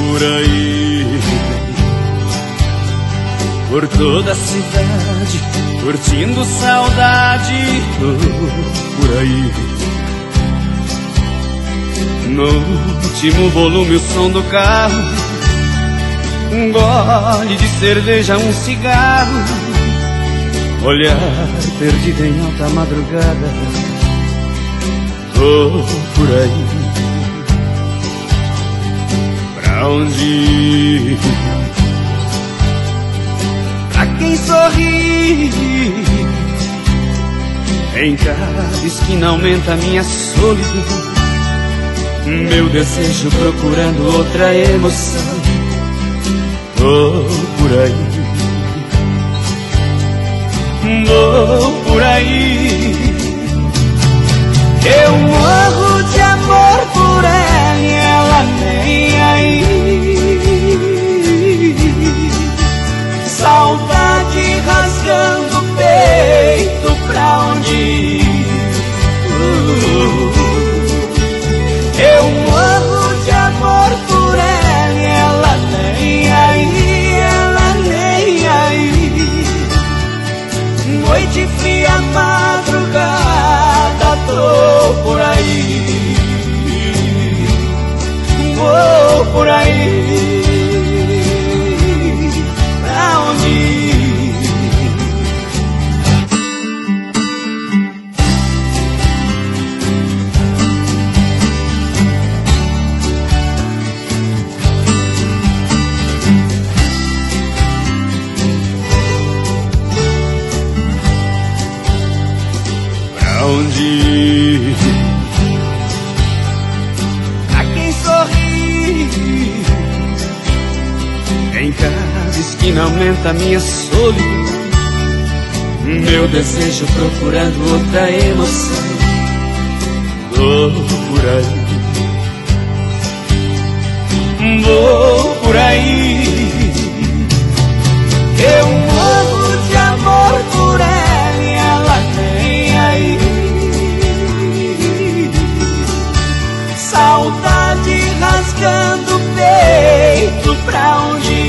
por aí, por toda a cidade, curtindo saudade. Por aí, no último volume o som do carro, um gole de cerveja, um cigarro, olhar perdido em alta madrugada. Tô por aí, pra onde ir? Pra quem sorri, em cada esquina aumenta minha solidão, meu desejo procurando outra emoção. Vou por aí, vou por aí. Eu morro de amor por ela e ela nem aí. Saudade rasgando o peito, pra onde ir? Eu morro de amor por ela e ela nem aí, ela nem aí. Noite fria, madrugada, tô por aí, vou por aí. Pra onde ir? Pra onde ir? A quem sorri, em cada esquina aumenta minha solidão, meu desejo procurando outra emoção. Vou por aí, vou por aí. Eu morro de amor por ela e ela nem aí. Saudade rasgando o peito, pra onde